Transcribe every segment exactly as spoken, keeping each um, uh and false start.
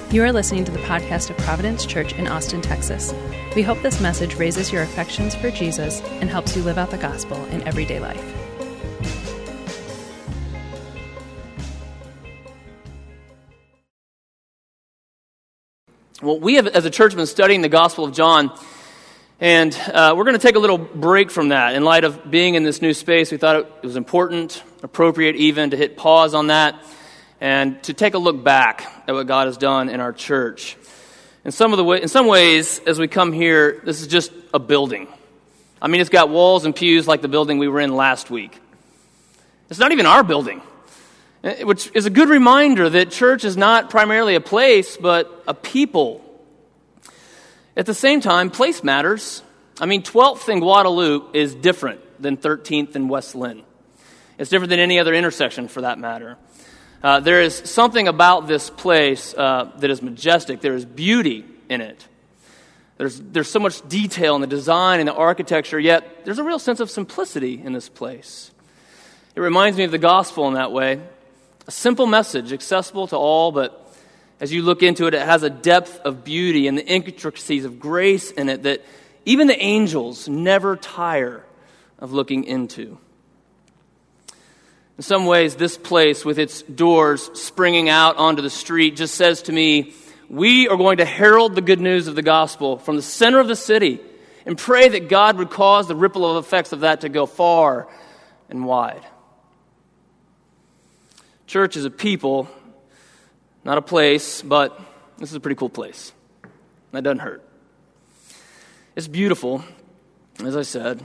You are listening to the podcast of Providence Church in Austin, Texas. We hope this message raises your affections for Jesus and helps you live out the gospel in everyday life. Well, we have, as a church, been studying the Gospel of John, and uh, we're going to take a little break from that. In light of being in this new space, we thought it was important, appropriate even, to hit pause on that and to take a look back at what God has done in our church. In some of the way, in some ways, as we come here, this is just a building. I mean, it's got walls and pews like the building we were in last week. It's not even our building, which is a good reminder that church is not primarily a place, but a people. At the same time, place matters. I mean, twelfth and Guadalupe is different than thirteenth and West Lynn. It's different than any other intersection, for that matter. Uh, there is something about this place uh, that is majestic. There is beauty in it. There's there's so much detail in the design and the architecture, yet there's a real sense of simplicity in this place. It reminds me of the gospel in that way. A simple message, accessible to all, but as you look into it, it has a depth of beauty and the intricacies of grace in it that even the angels never tire of looking into. In some ways, this place with its doors springing out onto the street just says to me, we are going to herald the good news of the gospel from the center of the city and pray that God would cause the ripple of effects of that to go far and wide. Church is a people, not a place, but this is a pretty cool place. That doesn't hurt. It's beautiful, as I said.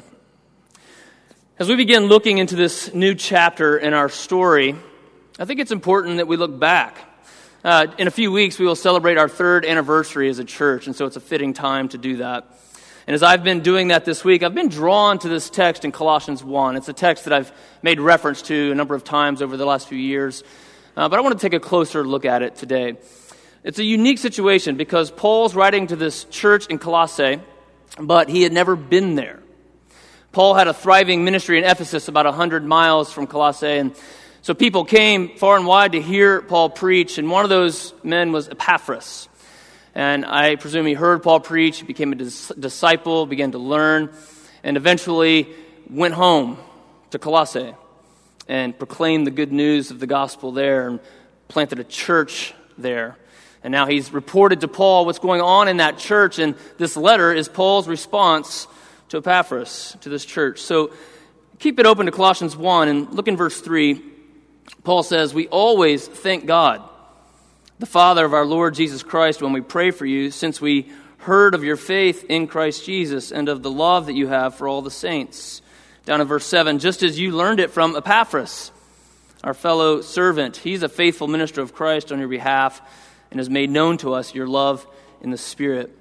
As we begin looking into this new chapter in our story, I think it's important that we look back. Uh, in a few weeks, we will celebrate our third anniversary as a church, and so it's a fitting time to do that. And as I've been doing that this week, I've been drawn to this text in Colossians one. It's a text that I've made reference to a number of times over the last few years, uh, but I want to take a closer look at it today. It's a unique situation because Paul's writing to this church in Colossae, but he had never been there. Paul had a thriving ministry in Ephesus about one hundred miles from Colossae, and so people came far and wide to hear Paul preach, and one of those men was Epaphras. And I presume he heard Paul preach, became a dis- disciple, began to learn, and eventually went home to Colossae and proclaimed the good news of the gospel there and planted a church there. And now he's reported to Paul what's going on in that church, and this letter is Paul's response to Epaphras, to this church. So keep it open to Colossians one, and look in verse three. Paul says, we always thank God, the Father of our Lord Jesus Christ, when we pray for you, since we heard of your faith in Christ Jesus and of the love that you have for all the saints. Down in verse seven, just as you learned it from Epaphras, our fellow servant. He's a faithful minister of Christ on your behalf and has made known to us your love in the Spirit.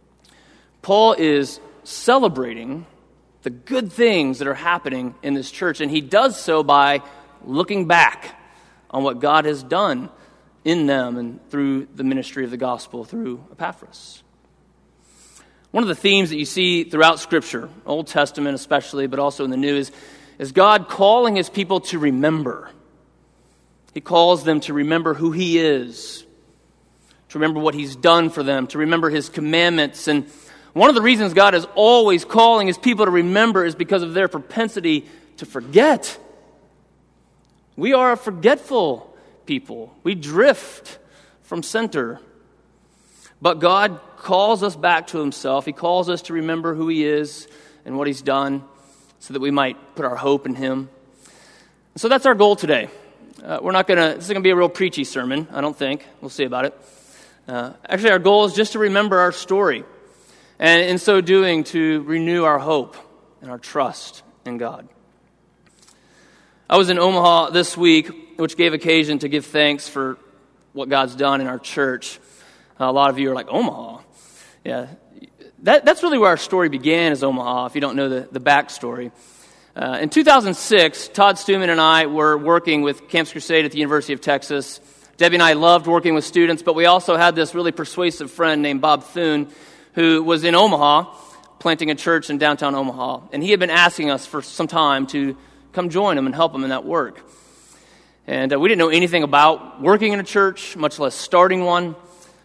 Paul is celebrating the good things that are happening in this church, and he does so by looking back on what God has done in them and through the ministry of the gospel through Epaphras. One of the themes that you see throughout Scripture, Old Testament especially, but also in the New, is, is God calling his people to remember. He calls them to remember who he is, to remember what he's done for them, to remember his commandments. And one of the reasons God is always calling his people to remember is because of their propensity to forget. We are a forgetful people. We drift from center. But God calls us back to himself. He calls us to remember who he is and what he's done so that we might put our hope in him. So that's our goal today. Uh, we're not going to, this is going to be a real preachy sermon, I don't think. We'll see about it. Uh, actually, our goal is just to remember our story. And in so doing, to renew our hope and our trust in God. I was in Omaha this week, which gave occasion to give thanks for what God's done in our church. Uh, a lot of you are like, Omaha? Yeah, that, that's really where our story began, is Omaha, if you don't know the, the backstory. Uh, in two thousand six, Todd Stuman and I were working with Camps Crusade at the University of Texas. Debbie and I loved working with students, but we also had this really persuasive friend named Bob Thune, who was in Omaha, planting a church in downtown Omaha. And he had been asking us for some time to come join him and help him in that work. And uh, we didn't know anything about working in a church, much less starting one.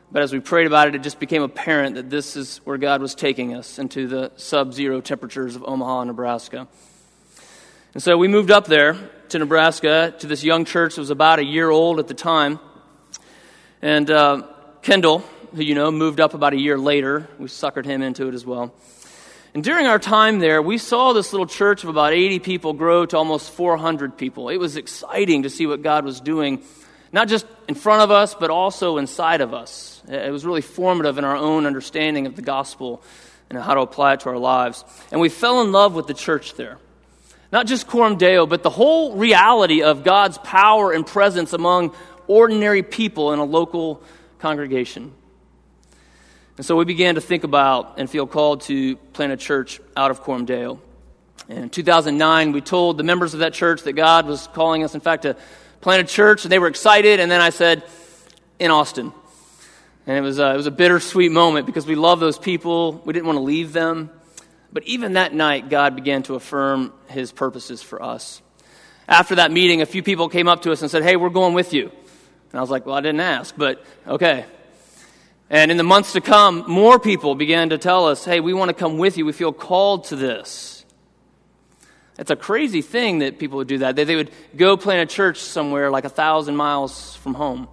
But as we prayed about it, it just became apparent that this is where God was taking us, into the sub-zero temperatures of Omaha, Nebraska. And so we moved up there to Nebraska, to this young church that was about a year old at the time. And uh, Kendall, who you know, moved up about a year later. We suckered him into it as well. And during our time there, we saw this little church of about eighty people grow to almost four hundred people. It was exciting to see what God was doing, not just in front of us, but also inside of us. It was really formative in our own understanding of the gospel and how to apply it to our lives. And we fell in love with the church there. Not just Coram Deo, but the whole reality of God's power and presence among ordinary people in a local congregation. And so we began to think about and feel called to plant a church out of Coram Deo. And in two thousand nine, we told the members of that church that God was calling us, in fact, to plant a church, and they were excited. And then I said, in Austin. And it was, a, it was a bittersweet moment because we love those people. We didn't want to leave them. But even that night, God began to affirm his purposes for us. After that meeting, a few people came up to us and said, hey, we're going with you. And I was like, well, I didn't ask, but okay. And in the months to come, more people began to tell us, hey, we want to come with you. We feel called to this. It's a crazy thing that people would do that. They, they would go plant a church somewhere like a thousand miles from home.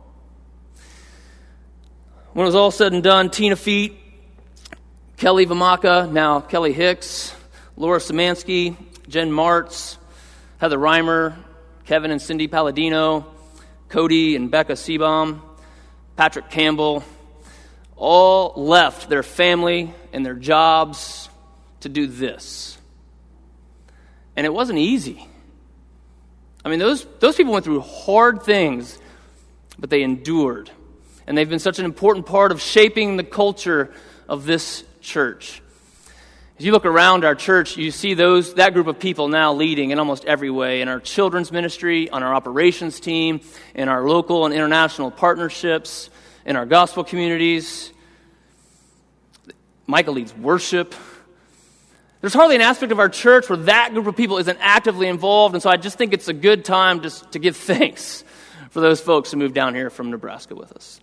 When it was all said and done, Tina Feet, Kelly Vamaka, now Kelly Hicks, Laura Szymanski, Jen Martz, Heather Reimer, Kevin and Cindy Palladino, Cody and Becca Seabaum, Patrick Campbell, all left their family and their jobs to do this. And it wasn't easy. I mean, those, those people went through hard things, but they endured. And they've been such an important part of shaping the culture of this church. As you look around our church, you see those that group of people now leading in almost every way, in our children's ministry, on our operations team, in our local and international partnerships, in our gospel communities. Micah leads worship. There's hardly an aspect of our church where that group of people isn't actively involved, and so I just think it's a good time just to give thanks for those folks who moved down here from Nebraska with us.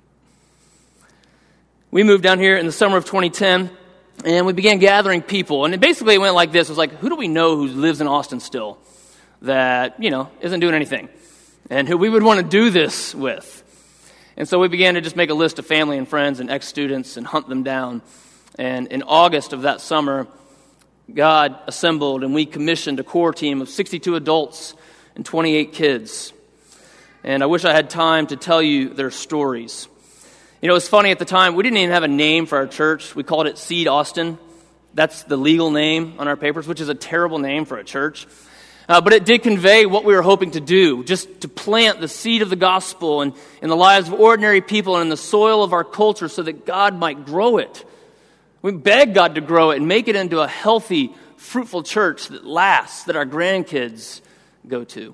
We moved down here in the summer of twenty ten, and we began gathering people. And it basically went like this. It was like, who do we know who lives in Austin still that, you know, isn't doing anything? And who we would want to do this with? And so we began to just make a list of family and friends and ex-students and hunt them down. And in August of that summer, God assembled and we commissioned a core team of sixty-two adults and twenty-eight kids. And I wish I had time to tell you their stories. You know, it's funny, at the time, we didn't even have a name for our church. We called it Seed Austin. That's the legal name on our papers, which is a terrible name for a church. Uh, but it did convey what we were hoping to do, just to plant the seed of the gospel in, in the lives of ordinary people and in the soil of our culture so that God might grow it. We beg God to grow it and make it into a healthy, fruitful church that lasts, that our grandkids go to.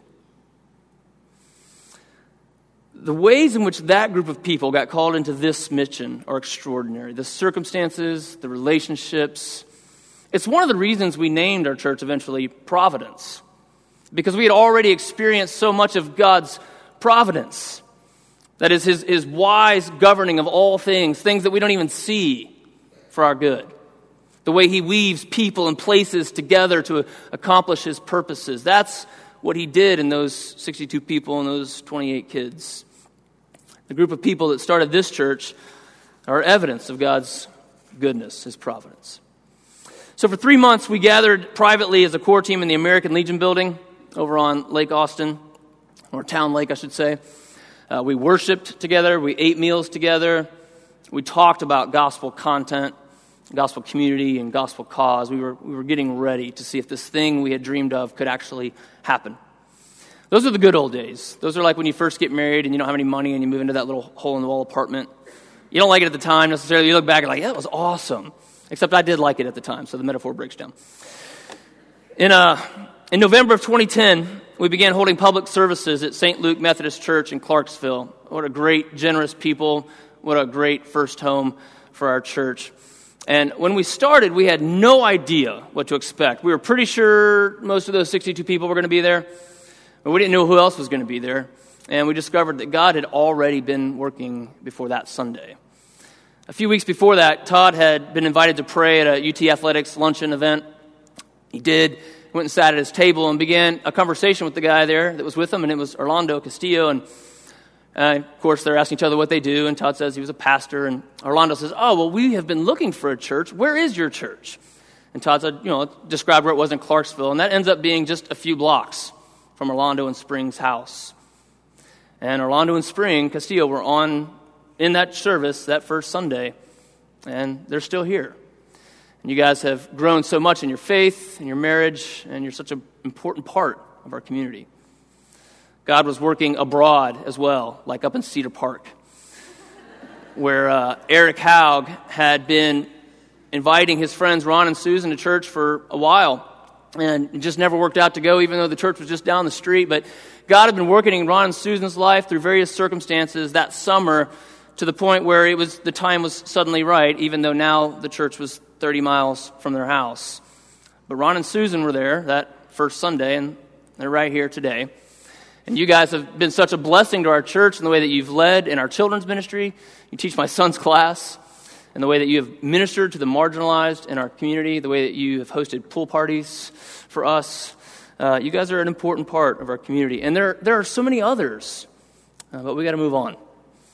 The ways in which that group of people got called into this mission are extraordinary. The circumstances, the relationships. It's one of the reasons we named our church eventually Providence, because we had already experienced so much of God's providence. That is his, his wise governing of all things, things that we don't even see for our good. The way he weaves people and places together to accomplish his purposes. That's what he did in those sixty-two people and those twenty-eight kids. The group of people that started this church are evidence of God's goodness, his providence. So for three months, we gathered privately as a core team in the American Legion building over on Lake Austin, or Town Lake, I should say. Uh, we worshiped together. We ate meals together. We talked about gospel content, gospel community, and gospel cause. We were we were getting ready to see if this thing we had dreamed of could actually happen. Those are the good old days. Those are like when you first get married and you don't have any money and you move into that little hole-in-the-wall apartment. You don't like it at the time necessarily. You look back and like, yeah, that was awesome. Except I did like it at the time, so the metaphor breaks down. In uh, in November of twenty ten, we began holding public services at Saint Luke Methodist Church in Clarksville. What a great, generous people. What a great first home for our church. And when we started, we had no idea what to expect. We were pretty sure most of those sixty-two people were going to be there, but we didn't know who else was going to be there. And we discovered that God had already been working before that Sunday. A few weeks before that, Todd had been invited to pray at a U T Athletics luncheon event. He did, went and sat at his table and began a conversation with the guy there that was with him, and it was Orlando Castillo. And uh, of course, they're asking each other what they do, and Todd says he was a pastor. And Orlando says, oh, well, we have been looking for a church. Where is your church? And Todd said, you know, described where it was in Clarksville, and that ends up being just a few blocks from Orlando and Spring's house. And Orlando and Spring, Castillo, were on in that service that first Sunday, and they're still here. And you guys have grown so much in your faith, in your marriage, and you're such an important part of our community. God was working abroad as well, like up in Cedar Park, where uh, Eric Haug had been inviting his friends Ron and Susan to church for a while, and it just never worked out to go, even though the church was just down the street. But God had been working in Ron and Susan's life through various circumstances that summer to the point where it was the time was suddenly right, even though now the church was thirty miles from their house. But Ron and Susan were there that first Sunday, and they're right here today. And you guys have been such a blessing to our church in the way that you've led in our children's ministry. You teach my son's class, and the way that you have ministered to the marginalized in our community, the way that you have hosted pool parties for us. Uh, you guys are an important part of our community. And there, there are so many others, uh, but we got to move on.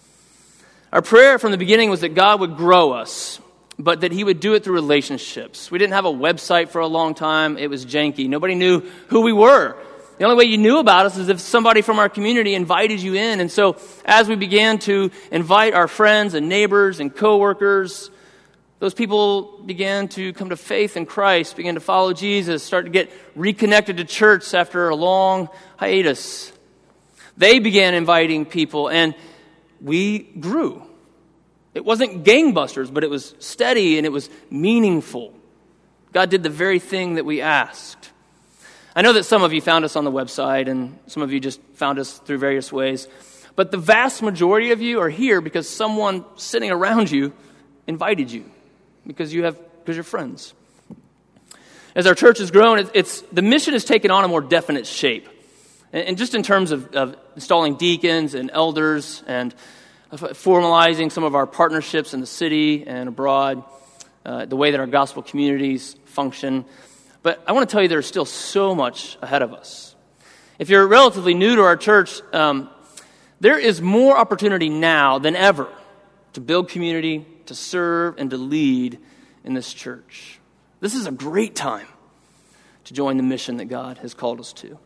Our prayer from the beginning was that God would grow us, but that he would do it through relationships. We didn't have a website for a long time. It was janky. Nobody knew who we were. The only way you knew about us is if somebody from our community invited you in. And so as we began to invite our friends and neighbors and coworkers, those people began to come to faith in Christ, began to follow Jesus, start to get reconnected to church after a long hiatus. They began inviting people, and we grew. It wasn't gangbusters, but it was steady and it was meaningful. God did the very thing that we asked. I know that some of you found us on the website and some of you just found us through various ways, but the vast majority of you are here because someone sitting around you invited you, because you have because you're friends. As our church has grown, it's, it's the mission has taken on a more definite shape. And, and just in terms of, of installing deacons and elders and formalizing some of our partnerships in the city and abroad, uh, the way that our gospel communities function. But I want to tell you there's still so much ahead of us. If you're relatively new to our church, um, there is more opportunity now than ever to build community, to serve, and to lead in this church. This is a great time to join the mission that God has called us to.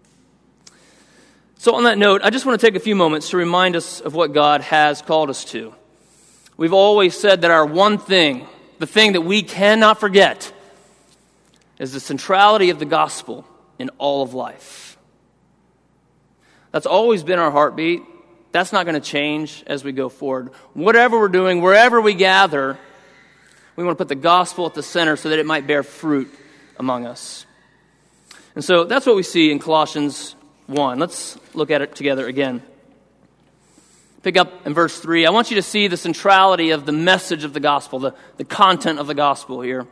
So on that note, I just want to take a few moments to remind us of what God has called us to. We've always said that our one thing, the thing that we cannot forget, is the centrality of the gospel in all of life. That's always been our heartbeat. That's not going to change as we go forward. Whatever we're doing, wherever we gather, we want to put the gospel at the center so that it might bear fruit among us. And so that's what we see in Colossians one. Let's look at it together again. Pick up in verse three. I want you to see the centrality of the message of the gospel, the, the content of the gospel here.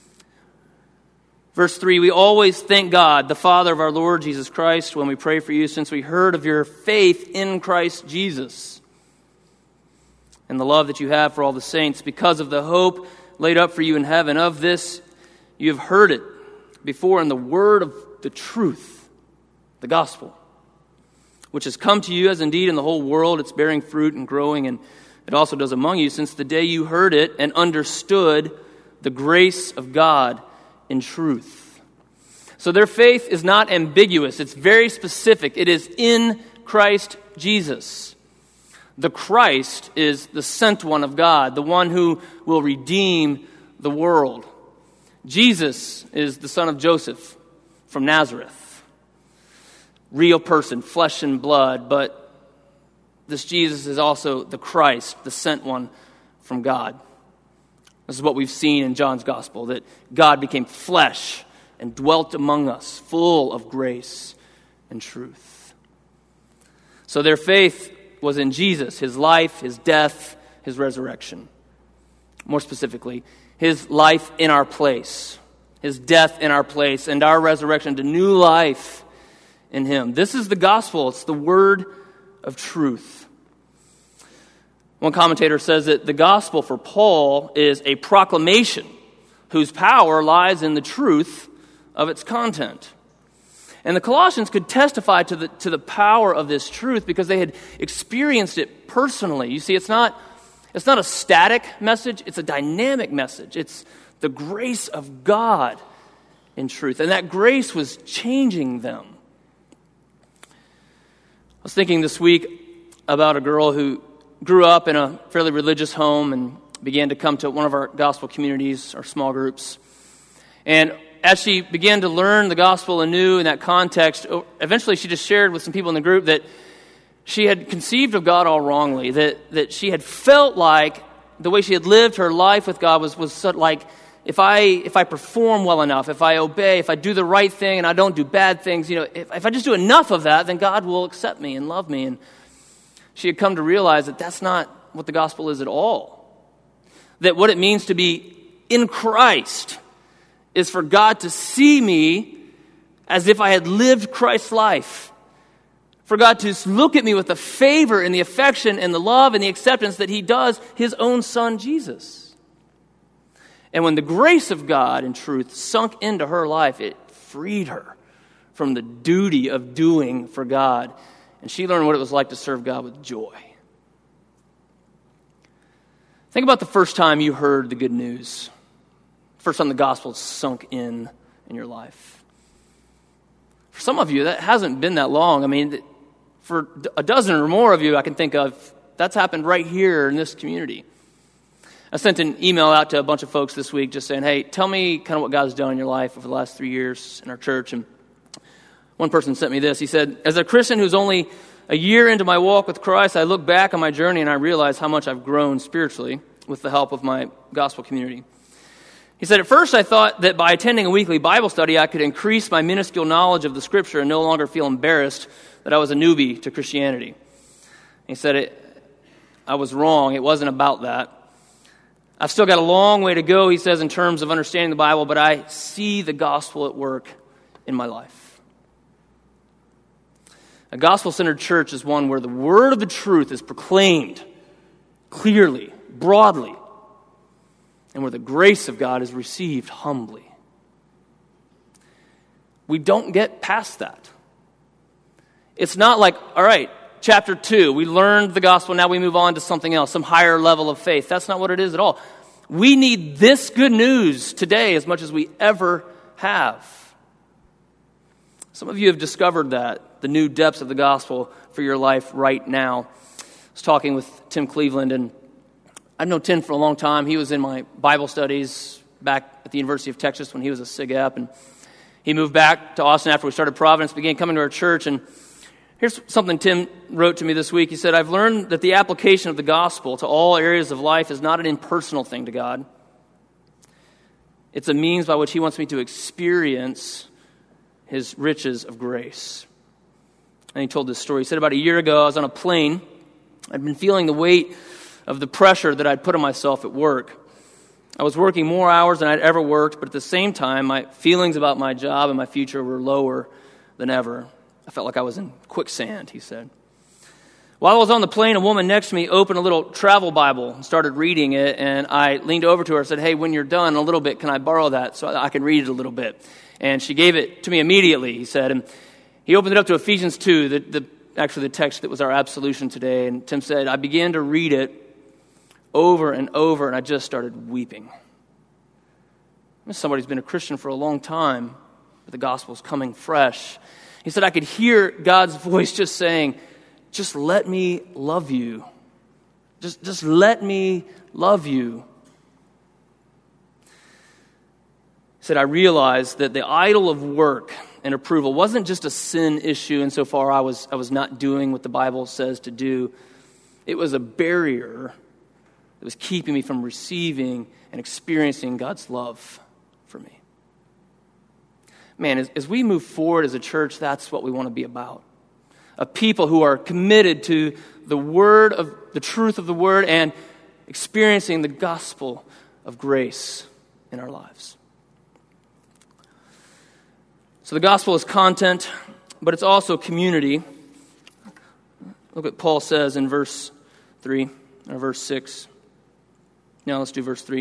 Verse three, we always thank God, the Father of our Lord Jesus Christ, when we pray for you, since we heard of your faith in Christ Jesus and the love that you have for all the saints, because of the hope laid up for you in heaven. Of this you have heard it before in the word of the truth, the gospel, which has come to you, as indeed in the whole world it's bearing fruit and growing, and it also does among you, since the day you heard it and understood the grace of God in truth. So their faith is not ambiguous. It's very specific. It is in Christ Jesus. The Christ is the sent one of God, the one who will redeem the world. Jesus is the son of Joseph from Nazareth. Real person, flesh and blood, but this Jesus is also the Christ, the sent one from God. This is what we've seen in John's gospel, that God became flesh and dwelt among us, full of grace and truth. So their faith was in Jesus, his life, his death, his resurrection. More specifically, his life in our place, his death in our place, and our resurrection to new life in him. This is the gospel. It's the word of truth. One commentator says that the gospel for Paul is a proclamation whose power lies in the truth of its content. And the Colossians could testify to the, to the power of this truth because they had experienced it personally. You see, it's not, it's not a static message, it's a dynamic message. It's the grace of God in truth. And that grace was changing them. I was thinking this week about a girl who grew up in a fairly religious home and began to come to one of our gospel communities, our small groups. And as she began to learn the gospel anew in that context, eventually she just shared with some people in the group that she had conceived of God all wrongly, that, that she had felt like the way she had lived her life with God was, was sort of like, if I if I perform well enough, if I obey, if I do the right thing and I don't do bad things, you know, if, if I just do enough of that, then God will accept me and love me. And she had come to realize that that's not what the gospel is at all. That what it means to be in Christ is for God to see me as if I had lived Christ's life. For God to look at me with the favor and the affection and the love and the acceptance that he does his own son, Jesus. And when the grace of God in truth sunk into her life, it freed her from the duty of doing for God. And she learned what it was like to serve God with joy. Think about the first time you heard the good news. First time the gospel sunk in in your life. For some of you, that hasn't been that long. I mean, for a dozen or more of you I can think of, that's happened right here in this community. I sent an email out to a bunch of folks this week just saying, hey, tell me kind of what God's done in your life over the last three years in our church. And one person sent me this. He said, as a Christian who's only a year into my walk with Christ, I look back on my journey and I realize how much I've grown spiritually with the help of my gospel community. He said, at first I thought that by attending a weekly Bible study, I could increase my minuscule knowledge of the Scripture and no longer feel embarrassed that I was a newbie to Christianity. He said, it, I was wrong. It wasn't about that. I've still got a long way to go, he says, in terms of understanding the Bible, but I see the gospel at work in my life. A gospel-centered church is one where the word of the truth is proclaimed clearly, broadly, and where the grace of God is received humbly. We don't get past that. It's not like, all right, chapter two, we learned the gospel, now we move on to something else, some higher level of faith. That's not what it is at all. We need this good news today as much as we ever have. Some of you have discovered that, the new depths of the gospel for your life right now. I was talking with Tim Cleveland, and I've known Tim for a long time. He was in my Bible studies back at the University of Texas when he was a S I G A P, and he moved back to Austin after we started Providence, began coming to our church, and here's something Tim wrote to me this week. He said, I've learned that the application of the gospel to all areas of life is not an impersonal thing to God. It's a means by which he wants me to experience his riches of grace. And he told this story. He said, about a year ago, I was on a plane. I'd been feeling the weight of the pressure that I'd put on myself at work. I was working more hours than I'd ever worked, but at the same time, my feelings about my job and my future were lower than ever. I felt like I was in quicksand, he said. While I was on the plane, a woman next to me opened a little travel Bible and started reading it, and I leaned over to her and said, hey, when you're done a little bit, can I borrow that so I can read it a little bit? And she gave it to me immediately, he said. And he opened it up to Ephesians two, the, the, actually the text that was our absolution today. And Tim said, I began to read it over and over, and I just started weeping. Somebody's been a Christian for a long time, but the gospel's coming fresh. He said, I could hear God's voice just saying, just let me love you. Just, just let me love you. He said, I realized that the idol of work and approval wasn't just a sin issue insofar I was, I was not doing what the Bible says to do. It was a barrier that was keeping me from receiving and experiencing God's love for me. Man, as, as we move forward as a church, that's what we want to be about. A people who are committed to the word of the truth of the word and experiencing the gospel of grace in our lives. So the gospel is content, but it's also community. Look what Paul says in verse three or verse six. Now let's do verse three.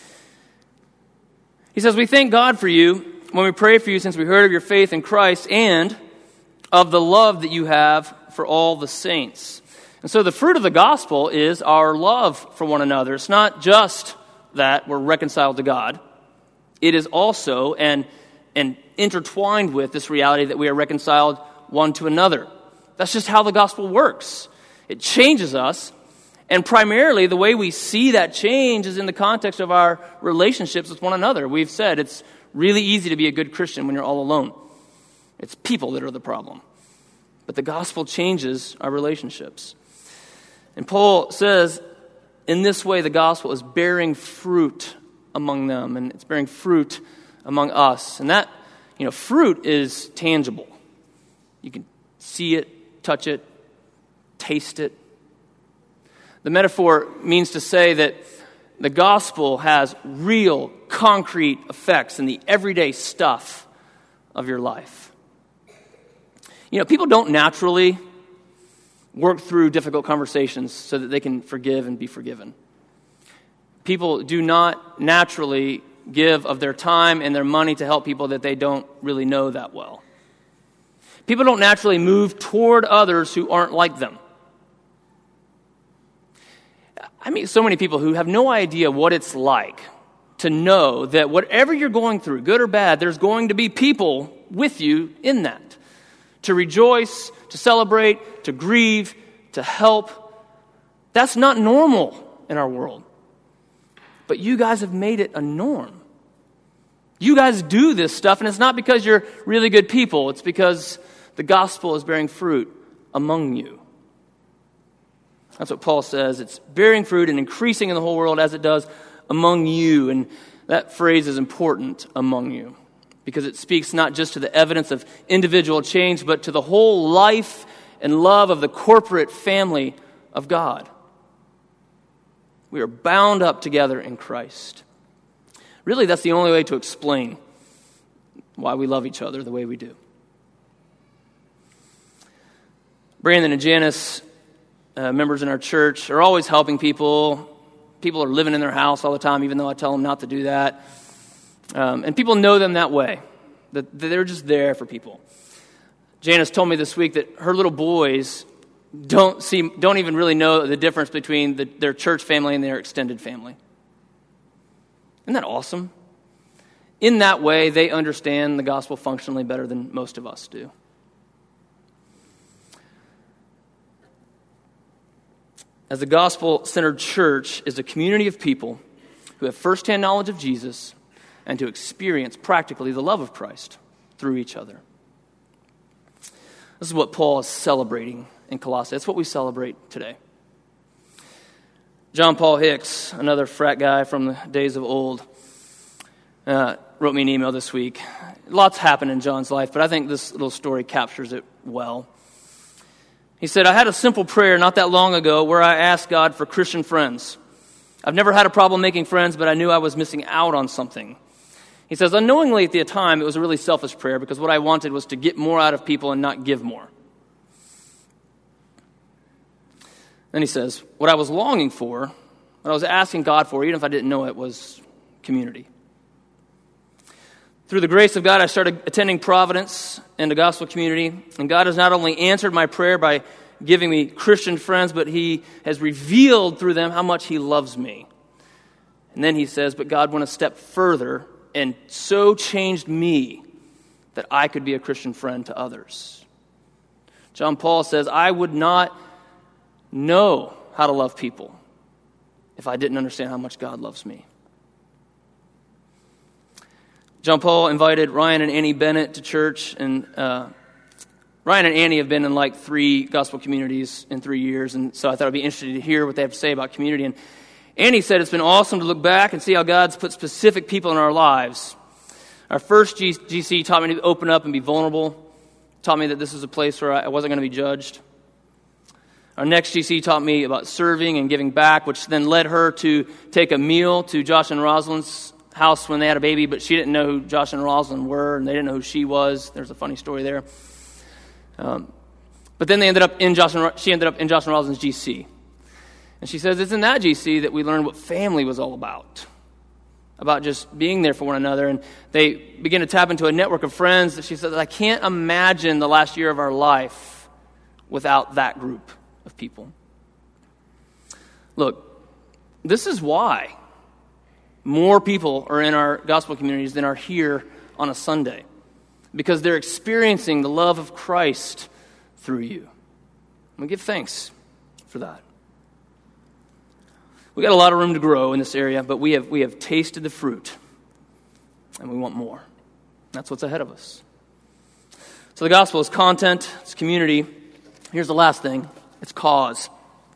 He says, "We thank God for you when we pray for you, since we heard of your faith in Christ and of the love that you have for all the saints." And so the fruit of the gospel is our love for one another. It's not just that we're reconciled to God. It is also and, and intertwined with this reality that we are reconciled one to another. That's just how the gospel works. It changes us. And primarily, the way we see that change is in the context of our relationships with one another. We've said it's really easy to be a good Christian when you're all alone. It's people that are the problem. But the gospel changes our relationships. And Paul says, in this way, the gospel is bearing fruit among them, and it's bearing fruit among us. And that, you know, fruit is tangible. You can see it, touch it, taste it. The metaphor means to say that the gospel has real, concrete effects in the everyday stuff of your life. You know, people don't naturally work through difficult conversations so that they can forgive and be forgiven. People do not naturally give of their time and their money to help people that they don't really know that well. People don't naturally move toward others who aren't like them. I meet so many people who have no idea what it's like to know that whatever you're going through, good or bad, there's going to be people with you in that. To rejoice, to celebrate, to grieve, to help. That's not normal in our world. But you guys have made it a norm. You guys do this stuff, and it's not because you're really good people. It's because the gospel is bearing fruit among you. That's what Paul says. It's bearing fruit and increasing in the whole world as it does among you. And that phrase is important, among you, because it speaks not just to the evidence of individual change, but to the whole life and love of the corporate family of God. We are bound up together in Christ. Really, that's the only way to explain why we love each other the way we do. Brandon and Janice, uh, members in our church, are always helping people. People are living in their house all the time, even though I tell them not to do that. Um, and people know them that way, that they're just there for people. Janice told me this week that her little boys don't see, don't even really know the difference between the, their church family and their extended family. Isn't that awesome? In that way, they understand the gospel functionally better than most of us do. As a gospel-centered church is a community of people who have firsthand knowledge of Jesus and to experience practically the love of Christ through each other. This is what Paul is celebrating in Colossae. It's what we celebrate today. John Paul Hicks, another frat guy from the days of old, uh, wrote me an email this week. Lots happened in John's life, but I think this little story captures it well. He said, "I had a simple prayer not that long ago where I asked God for Christian friends. I've never had a problem making friends, but I knew I was missing out on something." He says, unknowingly at the time, it was a really selfish prayer because what I wanted was to get more out of people and not give more. Then he says, what I was longing for, what I was asking God for, even if I didn't know it, was community. Through the grace of God, I started attending Providence and the gospel community, and God has not only answered my prayer by giving me Christian friends, but he has revealed through them how much he loves me. And then he says, but God went a step further and so changed me that I could be a Christian friend to others. John Paul says, I would not know how to love people if I didn't understand how much God loves me. John Paul invited Ryan and Annie Bennett to church, and uh, Ryan and Annie have been in like three gospel communities in three years, and so I thought I'd be interested to hear what they have to say about community. And Annie said it's been awesome to look back and see how God's put specific people in our lives. Our first G- GC taught me to open up and be vulnerable, taught me that this is a place where I wasn't going to be judged. Our next G C taught me about serving and giving back, which then led her to take a meal to Josh and Rosalind's house when they had a baby, but she didn't know who Josh and Rosalind were, and they didn't know who she was. There's a funny story there. Um, but then they ended up in Josh and she ended up in Josh and Rosalind's G C. And she says, it's in that G C that we learned what family was all about, about just being there for one another. And they begin to tap into a network of friends that she says, I can't imagine the last year of our life without that group of people. Look, this is why more people are in our gospel communities than are here on a Sunday, because they're experiencing the love of Christ through you. And we give thanks for that. We got a lot of room to grow in this area, but we have we have tasted the fruit, and we want more. That's what's ahead of us. So the gospel is content, it's community. Here's the last thing, it's cause.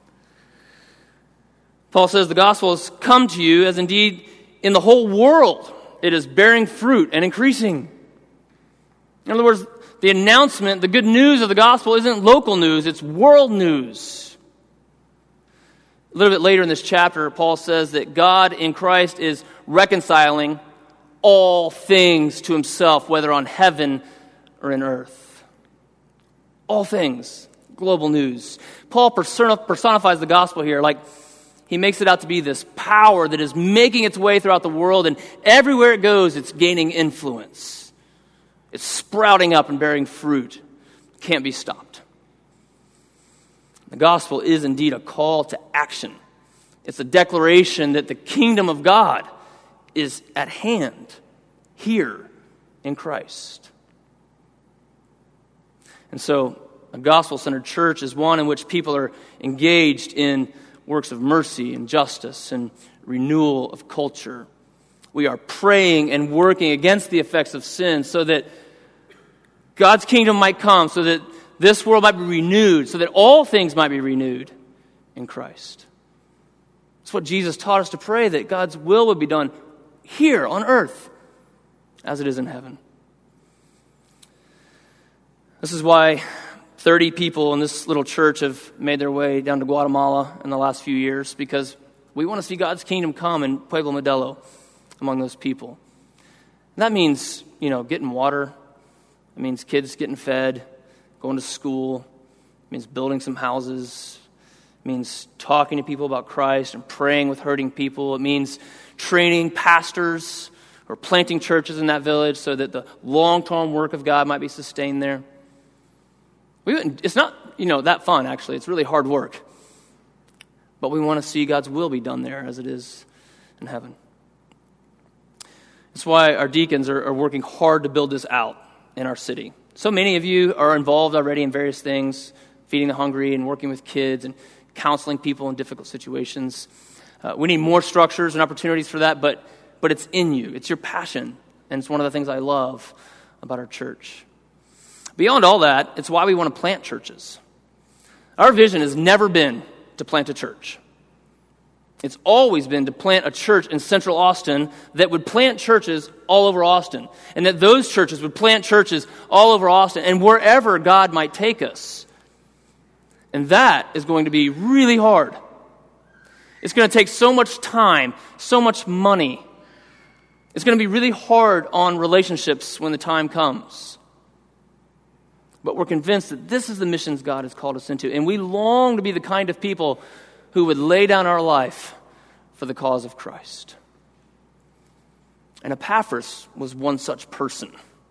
Paul says the gospel has come to you, as indeed in the whole world it is bearing fruit and increasing. In other words, the announcement, the good news of the gospel isn't local news, it's world news. A little bit later in this chapter, Paul says that God in Christ is reconciling all things to himself, whether on heaven or in earth. All things, global news. Paul personifies the gospel here like he makes it out to be this power that is making its way throughout the world, and everywhere it goes, it's gaining influence. It's sprouting up and bearing fruit. It can't be stopped. The gospel is indeed a call to action. It's a declaration that the kingdom of God is at hand, here in Christ. And so, a gospel-centered church is one in which people are engaged in works of mercy and justice and renewal of culture. We are praying and working against the effects of sin so that God's kingdom might come, so that this world might be renewed, so that all things might be renewed in Christ. It's what Jesus taught us to pray, that God's will would be done here on earth as it is in heaven. This is why thirty people in this little church have made their way down to Guatemala in the last few years, because we want to see God's kingdom come in Pueblo Modelo among those people. And that means, you know, getting water. It means kids getting fed, going to school. It means building some houses. It means talking to people about Christ and praying with hurting people. It means training pastors or planting churches in that village so that the long-term work of God might be sustained there. We wouldn't, it's not, you know, that fun, actually. It's really hard work. But we want to see God's will be done there as it is in heaven. That's why our deacons are, are working hard to build this out in our city. So many of you are involved already in various things, feeding the hungry and working with kids and counseling people in difficult situations. Uh, we need more structures and opportunities for that, but but it's in you. It's your passion, and it's one of the things I love about our church. Beyond all that, it's why we want to plant churches. Our vision has never been to plant a church. It's always been to plant a church in Central Austin that would plant churches all over Austin, and that those churches would plant churches all over Austin and wherever God might take us. And that is going to be really hard. It's going to take so much time, so much money. It's going to be really hard on relationships when the time comes. But we're convinced that this is the missions God has called us into. And we long to be the kind of people who would lay down our life for the cause of Christ. And Epaphras was one such person.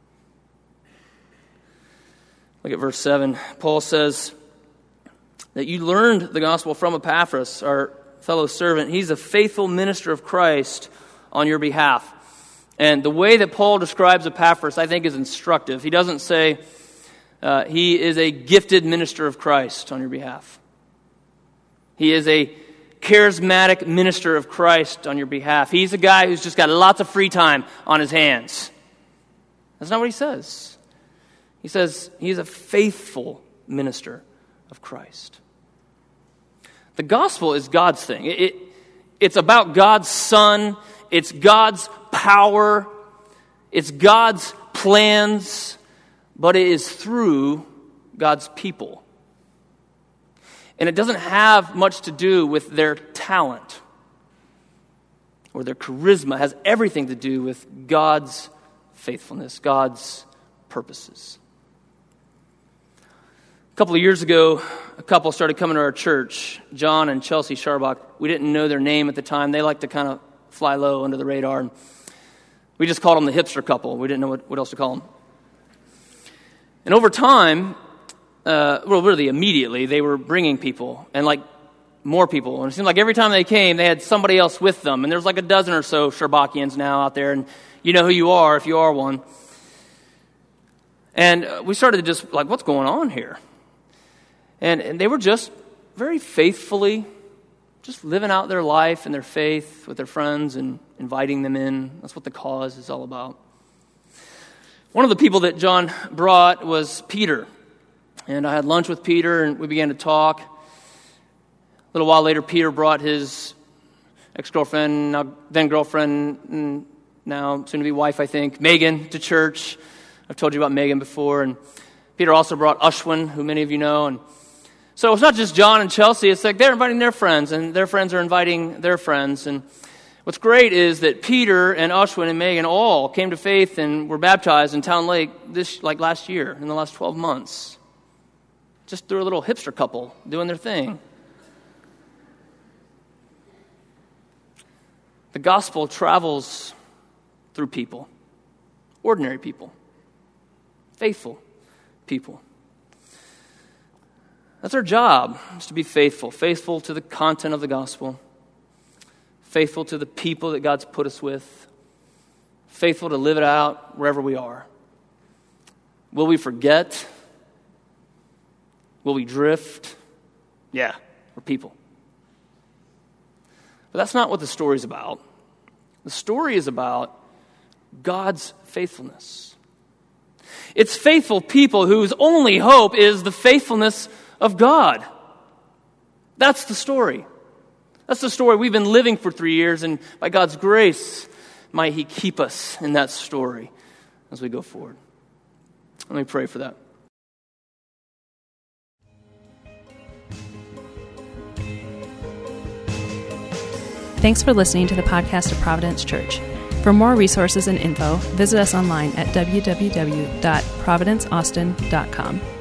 Look at verse seven. Paul says that you learned the gospel from Epaphras, our fellow servant. He's a faithful minister of Christ on your behalf. And the way that Paul describes Epaphras, I think, is instructive. He doesn't say, Uh, he is a gifted minister of Christ on your behalf. He is a charismatic minister of Christ on your behalf. He's a guy who's just got lots of free time on his hands. That's not what he says. He says he's a faithful minister of Christ. The gospel is God's thing. It, it, it's about God's Son. It's God's power. It's God's plans. But it is through God's people. And it doesn't have much to do with their talent or their charisma. It has everything to do with God's faithfulness, God's purposes. A couple of years ago, a couple started coming to our church, John and Chelsea Sharbach. We didn't know their name at the time. They like to kind of fly low under the radar. And we just called them the hipster couple. We didn't know what, what else to call them. And over time, uh, well, really immediately, they were bringing people, and like more people. And it seemed like every time they came, they had somebody else with them. And there's like a dozen or so Sharbachians now out there, and you know who you are if you are one. And we started to just like, what's going on here? And, and they were just very faithfully just living out their life and their faith with their friends and inviting them in. That's what the cause is all about. One of the people that John brought was Peter. And I had lunch with Peter, and we began to talk. A little while later, Peter brought his ex-girlfriend, now then girlfriend, now soon-to-be wife, I think, Megan, to church. I've told you about Megan before. And Peter also brought Ashwin, who many of you know. And so it's not just John and Chelsea. It's like they're inviting their friends, and their friends are inviting their friends. And what's great is that Peter and Ashwin and Megan all came to faith and were baptized in Town Lake this like last year, in the last twelve months. Just through a little hipster couple doing their thing. The gospel travels through people, ordinary people, faithful people. That's our job, is to be faithful, faithful to the content of the gospel, faithful to the people that God's put us with, faithful to live it out wherever we are. Will we forget? Will we drift? Yeah, we're people. But that's not what the story's about. The story is about God's faithfulness. It's faithful people whose only hope is the faithfulness of God. That's the story. That's the story we've been living for three years, and by God's grace, might He keep us in that story as we go forward. Let me pray for that. Thanks for listening to the podcast of Providence Church. For more resources and info, visit us online at w w w dot providence austin dot com.